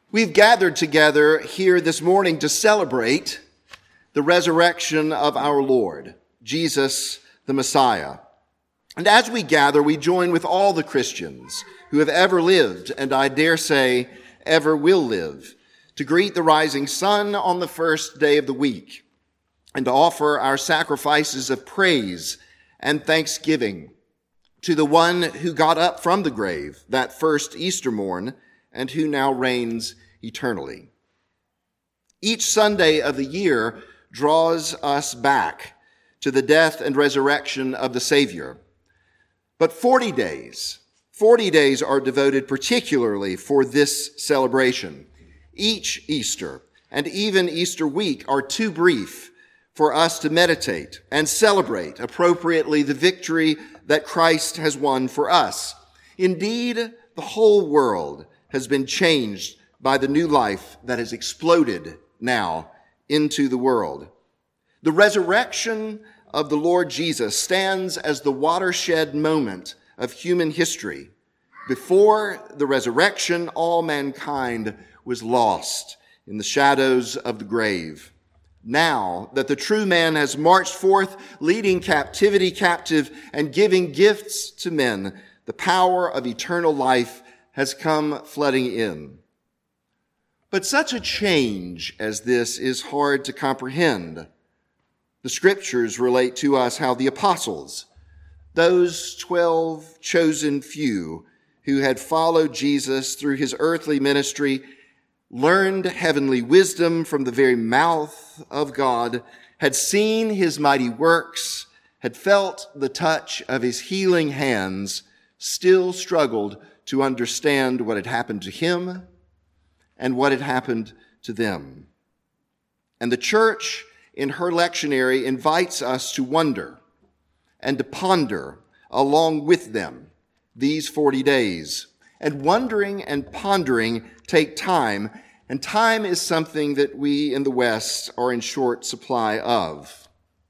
We've gathered together here this morning to celebrate the resurrection of our Lord, Jesus the Messiah. And as we gather, we join with all the Christians who have ever lived, and I dare say ever will live, to greet the rising sun on the first day of the week, and to offer our sacrifices of praise and thanksgiving to the one who got up from the grave that first Easter morn, and who now reigns eternally. Each Sunday of the year draws us back to the death and resurrection of the Savior. But 40 days are devoted particularly for this celebration. Each Easter and even Easter week are too brief for us to meditate and celebrate appropriately the victory that Christ has won for us. Indeed, the whole world has been changed by the new life that has exploded now into the world. The resurrection of the Lord Jesus stands as the watershed moment of human history. Before the resurrection, all mankind was lost in the shadows of the grave. Now that the true man has marched forth, leading captivity captive and giving gifts to men, the power of eternal life has come flooding in. But such a change as this is hard to comprehend. The scriptures relate to us how the apostles, those 12 chosen few who had followed Jesus through his earthly ministry, learned heavenly wisdom from the very mouth of God, had seen his mighty works, had felt the touch of his healing hands, still struggled to understand what had happened to him and what had happened to them. And the church in her lectionary invites us to wonder and to ponder along with them these 40 days. And wondering and pondering take time, and time is something that we in the West are in short supply of.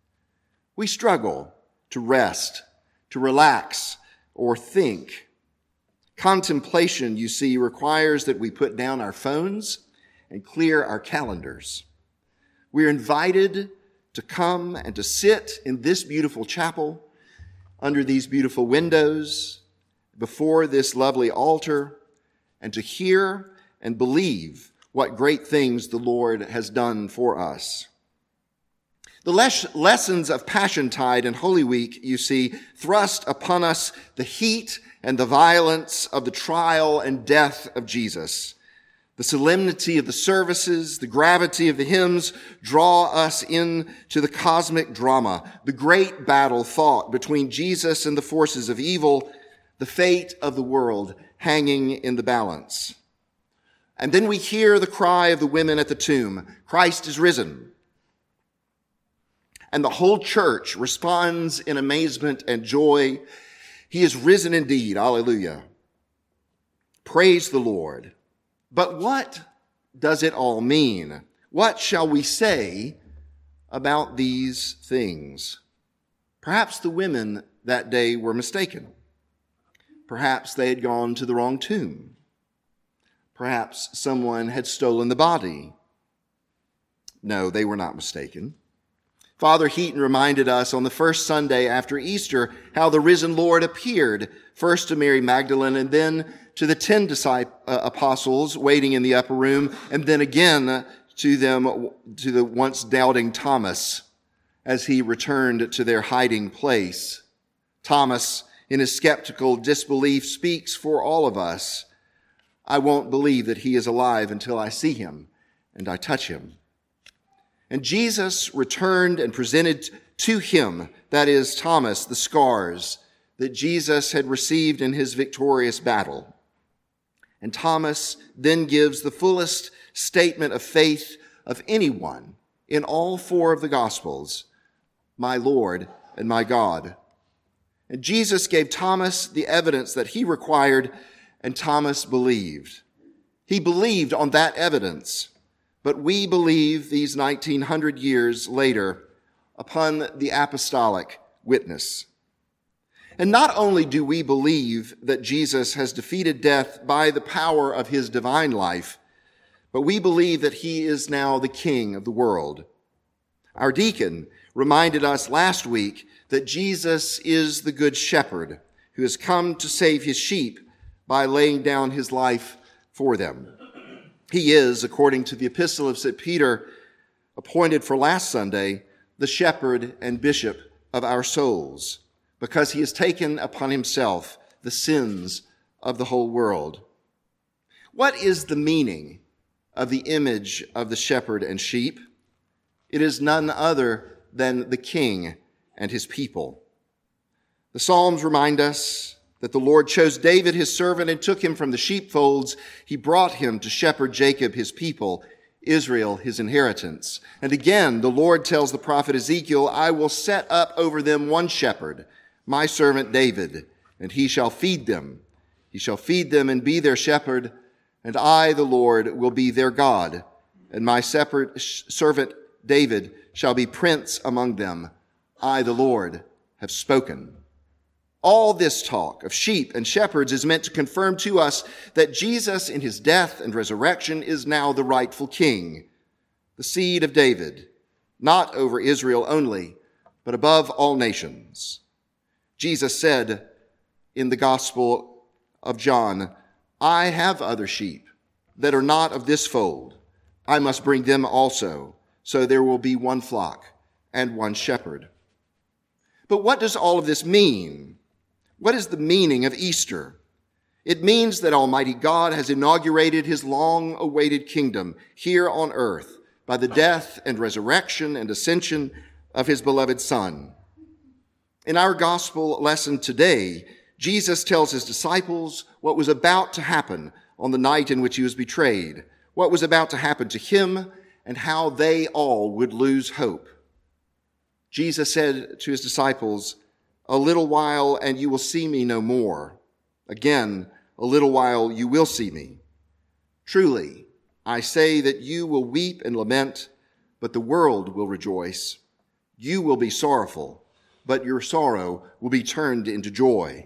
We struggle to rest, to relax, or think. Contemplation, you see, requires that we put down our phones and clear our calendars. We're invited to come and to sit in this beautiful chapel, under these beautiful windows, before this lovely altar, and to hear and believe what great things the Lord has done for us. The lessons of Passiontide and Holy Week, you see, thrust upon us the heat and the violence of the trial and death of Jesus. The solemnity of the services, the gravity of the hymns draw us into the cosmic drama, the great battle fought between Jesus and the forces of evil, the fate of the world hanging in the balance. And then we hear the cry of the women at the tomb, Christ is risen. And the whole church responds in amazement and joy. He is risen indeed. Alleluia. Praise the Lord. But what does it all mean? What shall we say about these things? Perhaps the women that day were mistaken. Perhaps they had gone to the wrong tomb. Perhaps someone had stolen the body. No, they were not mistaken. Father Heaton reminded us on the first Sunday after Easter how the risen Lord appeared, first to Mary Magdalene and then to the 10 apostles waiting in the upper room, and then again to the once doubting Thomas as he returned to their hiding place. Thomas, in his skeptical disbelief, speaks for all of us. I won't believe that he is alive until I see him and I touch him. And Jesus returned and presented to him, that is Thomas, the scars that Jesus had received in his victorious battle. And Thomas then gives the fullest statement of faith of anyone in all 4 of the Gospels, my Lord and my God. And Jesus gave Thomas the evidence that he required, and Thomas believed. He believed on that evidence, but we believe these 1900 years later upon the apostolic witness. And not only do we believe that Jesus has defeated death by the power of his divine life, but we believe that he is now the King of the world. Our deacon reminded us last week that Jesus is the Good Shepherd who has come to save his sheep by laying down his life for them. He is, according to the Epistle of St. Peter, appointed for last Sunday, the shepherd and bishop of our souls, because he has taken upon himself the sins of the whole world. What is the meaning of the image of the shepherd and sheep? It is none other than the king and his people. The Psalms remind us that the Lord chose David, his servant, and took him from the sheepfolds. He brought him to shepherd Jacob, his people, Israel, his inheritance. And again, the Lord tells the prophet Ezekiel, I will set up over them one shepherd, my servant David, and he shall feed them. He shall feed them and be their shepherd, and I, the Lord, will be their God, and my servant David shall be prince among them. I, the Lord, have spoken. All this talk of sheep and shepherds is meant to confirm to us that Jesus in his death and resurrection is now the rightful king, the seed of David, not over Israel only, but above all nations. Jesus said in the Gospel of John, I have other sheep that are not of this fold. I must bring them also, so there will be one flock and one shepherd. But what does all of this mean? What is the meaning of Easter? It means that Almighty God has inaugurated his long-awaited kingdom here on earth by the death and resurrection and ascension of his beloved Son. In our gospel lesson today, Jesus tells his disciples what was about to happen on the night in which he was betrayed, what was about to happen to him, and how they all would lose hope. Jesus said to his disciples, a little while and you will see me no more. Again, a little while you will see me. Truly, I say that you will weep and lament, but the world will rejoice. You will be sorrowful, but your sorrow will be turned into joy.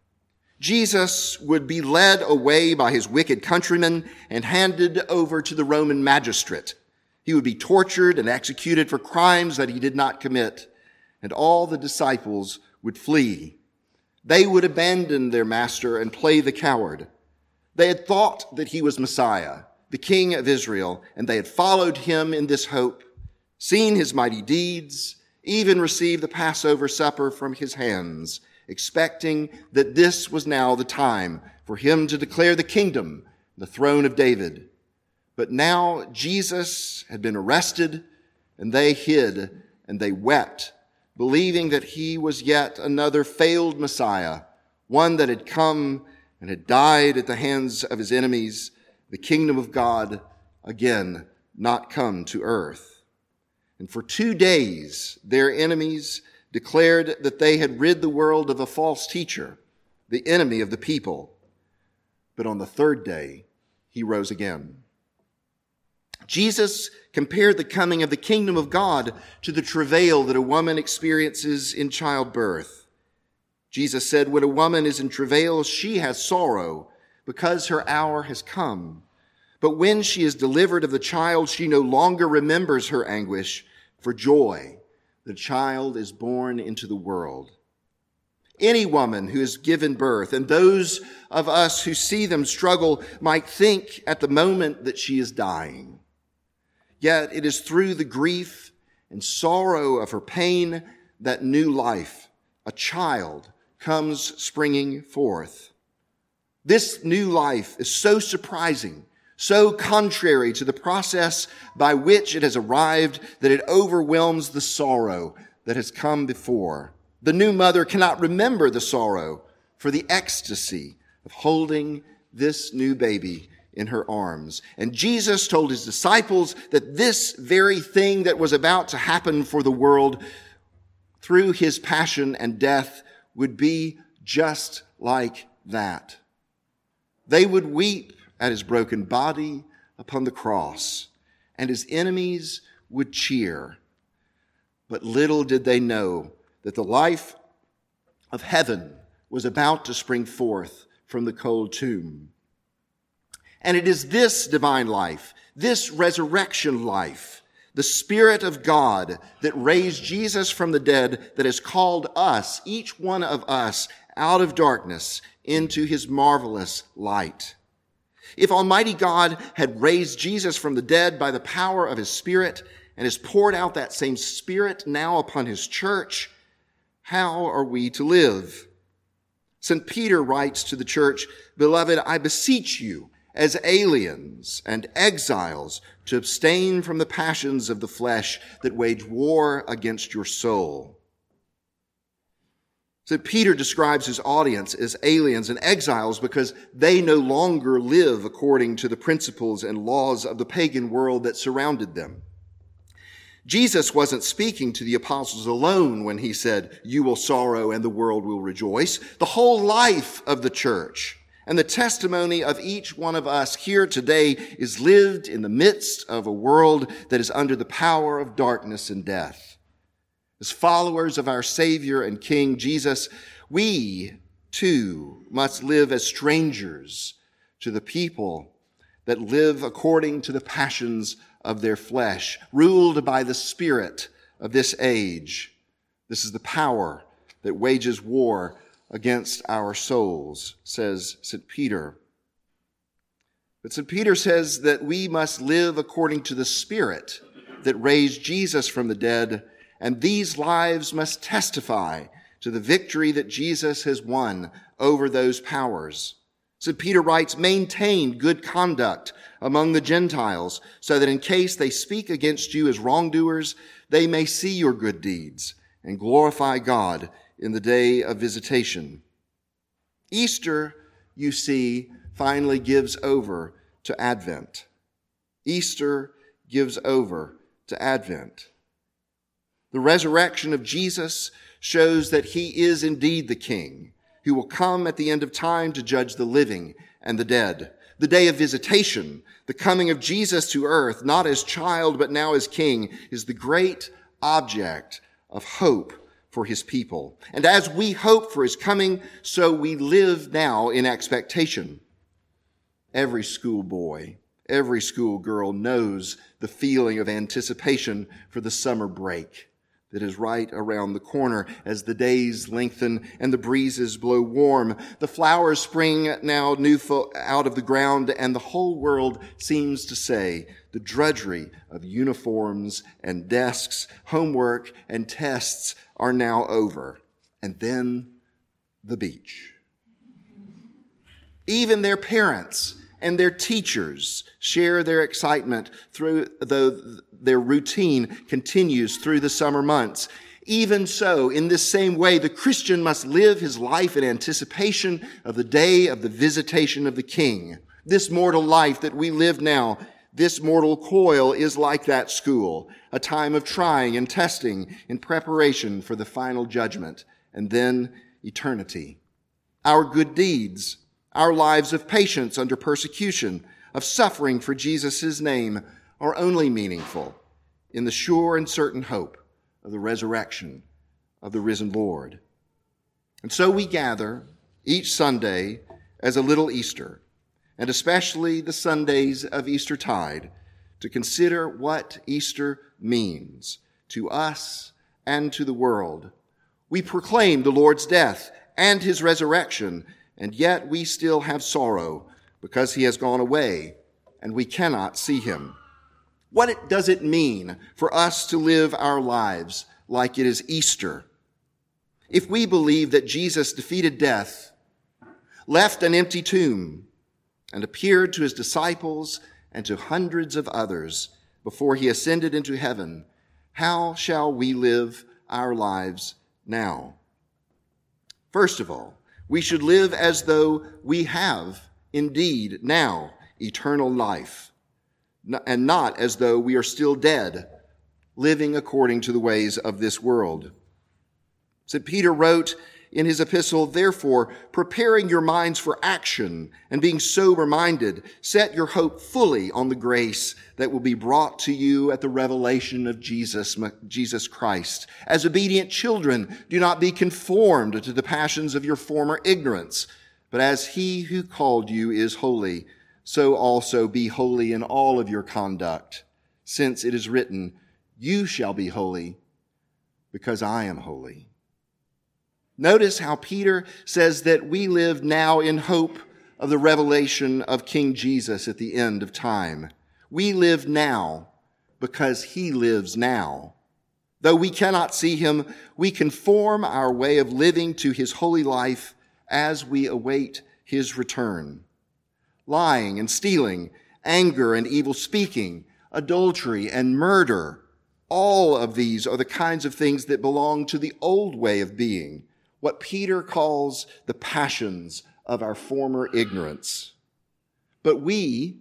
Jesus would be led away by his wicked countrymen and handed over to the Roman magistrate. He would be tortured and executed for crimes that he did not commit, and all the disciples would flee. They would abandon their master and play the coward. They had thought that he was Messiah, the King of Israel, and they had followed him in this hope, seen his mighty deeds, even received the Passover supper from his hands, expecting that this was now the time for him to declare the kingdom, the throne of David. But now Jesus had been arrested, and they hid, and they wept, believing that he was yet another failed Messiah, one that had come and had died at the hands of his enemies, the kingdom of God again not come to earth. And for 2 days, their enemies declared that they had rid the world of a false teacher, the enemy of the people. But on the 3rd day, he rose again. Jesus compared the coming of the kingdom of God to the travail that a woman experiences in childbirth. Jesus said, when a woman is in travail, she has sorrow because her hour has come. But when she is delivered of the child, she no longer remembers her anguish for joy. The child is born into the world. Any woman who has given birth, and those of us who see them struggle, might think at the moment that she is dying. Yet it is through the grief and sorrow of her pain that new life, a child, comes springing forth. This new life is so surprising, so contrary to the process by which it has arrived that it overwhelms the sorrow that has come before. The new mother cannot remember the sorrow for the ecstasy of holding this new baby in her arms. And Jesus told his disciples that this very thing that was about to happen for the world through his passion and death would be just like that. They would weep at his broken body upon the cross, and his enemies would cheer. But little did they know that the life of heaven was about to spring forth from the cold tomb. And it is this divine life, This resurrection life, the Spirit of God that raised Jesus from the dead, that has called us, each one of us, out of darkness into his marvelous light. If Almighty God had raised Jesus from the dead by the power of his Spirit and has poured out that same Spirit now upon his church, how are we to live? St. Peter writes to the church, "Beloved, I beseech you, as aliens and exiles, to abstain from the passions of the flesh that wage war against your soul." St. Peter describes his audience as aliens and exiles because they no longer live according to the principles and laws of the pagan world that surrounded them. Jesus wasn't speaking to the apostles alone when he said, "You will sorrow and the world will rejoice." The whole life of the church and the testimony of each one of us here today is lived in the midst of a world that is under the power of darkness and death. As followers of our Savior and King Jesus, we too must live as strangers to the people that live according to the passions of their flesh, ruled by the spirit of this age. This is the power that wages war against our souls, says St. Peter. But St. Peter says that we must live according to the Spirit that raised Jesus from the dead, and these lives must testify to the victory that Jesus has won over those powers. St. Peter writes, "Maintain good conduct among the Gentiles, so that in case they speak against you as wrongdoers, they may see your good deeds and glorify God in the day of visitation." Easter, you see, finally gives over to Advent. Easter gives over to Advent. The resurrection of Jesus shows that he is indeed the King who will come at the end of time to judge the living and the dead. The day of visitation, the coming of Jesus to earth, not as child but now as King, is the great object of hope for his people. And as we hope for his coming, so we live now in expectation. Every schoolboy, every schoolgirl knows the feeling of anticipation for the summer break that is right around the corner as the days lengthen and the breezes blow warm. The flowers spring now new out of the ground, and the whole world seems to say the drudgery of uniforms and desks, homework and tests are now over. And then the beach. Even their parents and their teachers share their excitement through their routine continues through the summer months. Even so, in this same way, the Christian must live his life in anticipation of the day of the visitation of the King. This mortal life that we live now, this mortal coil, is like that school, a time of trying and testing in preparation for the final judgment, and then eternity. Our good deeds, our lives of patience under persecution, of suffering for Jesus' name, are only meaningful in the sure and certain hope of the resurrection of the risen Lord. And so we gather each Sunday as a little Easter, and especially the Sundays of Eastertide, to consider what Easter means to us and to the world. We proclaim the Lord's death and his resurrection, and yet we still have sorrow because he has gone away and we cannot see him. What does it mean for us to live our lives like it is Easter? If we believe that Jesus defeated death, left an empty tomb, and appeared to his disciples and to hundreds of others before he ascended into heaven, how shall we live our lives now? First of all, we should live as though we have indeed now eternal life, and not as though we are still dead, living according to the ways of this world. St. Peter wrote in his epistle, "Therefore, preparing your minds for action and being sober-minded, set your hope fully on the grace that will be brought to you at the revelation of Jesus Christ. As obedient children, do not be conformed to the passions of your former ignorance, but as he who called you is holy, so also be holy in all of your conduct, since it is written, you shall be holy, because I am holy. Notice how Peter says that we live now in hope of the revelation of King Jesus at the end of time. We live now because he lives now. Though we cannot see him, we conform our way of living to his holy life as we await his return. Lying and stealing, anger and evil speaking, adultery and murder, all of these are the kinds of things that belong to the old way of being, what Peter calls the passions of our former ignorance. But we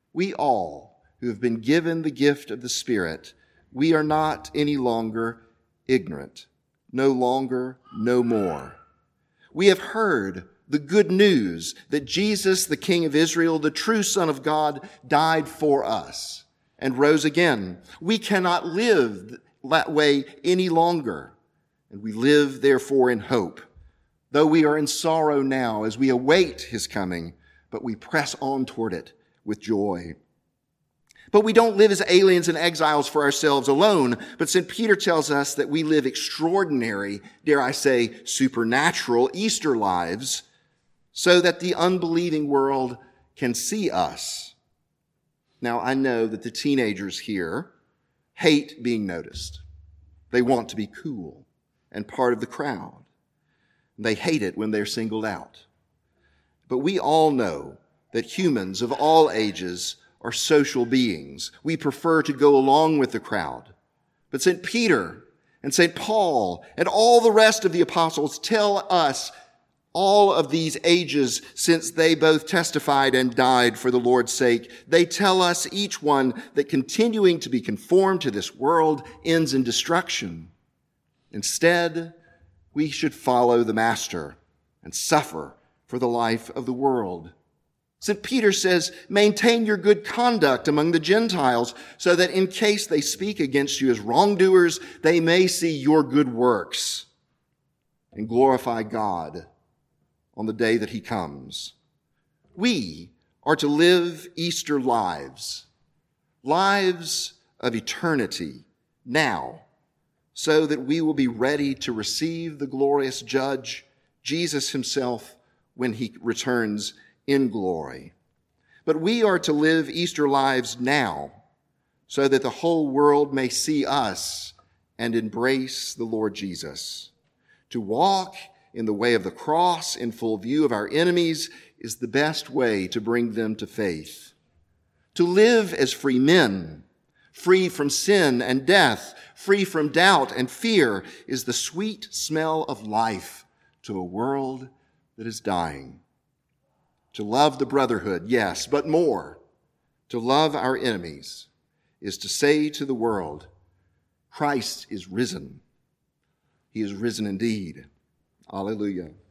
all who have been given the gift of the Spirit, we are not any longer ignorant, no longer, no more. We have heard the good news that Jesus, the King of Israel, the true Son of God, died for us and rose again. We cannot live that way any longer, and we live, therefore, in hope. Though we are in sorrow now as we await his coming, but we press on toward it with joy. But we don't live as aliens and exiles for ourselves alone, but St. Peter tells us that we live extraordinary, dare I say, supernatural Easter lives, so that the unbelieving world can see us. Now, I know that the teenagers here hate being noticed. They want to be cool and part of the crowd. They hate it when they're singled out. But we all know that humans of all ages are social beings. We prefer to go along with the crowd. But St. Peter and St. Paul and all the rest of the apostles tell us all of these ages, since they both testified and died for the Lord's sake, they tell us each one that continuing to be conformed to this world ends in destruction. Instead, we should follow the Master and suffer for the life of the world. St. Peter says, maintain your good conduct among the Gentiles, so that in case they speak against you as wrongdoers, they may see your good works and glorify God on the day that he comes. We are to live Easter lives of eternity now, so that we will be ready to receive the glorious Judge, Jesus himself, when he returns in glory. But we are to live Easter lives now, so that the whole world may see us and embrace the Lord Jesus. To walk in the way of the cross in full view of our enemies is the best way to bring them to faith. To live as free men, free from sin and death, free from doubt and fear, is the sweet smell of life to a world that is dying. To love the brotherhood, yes, but more, to love our enemies, is to say to the world, Christ is risen. He is risen indeed. Alleluia.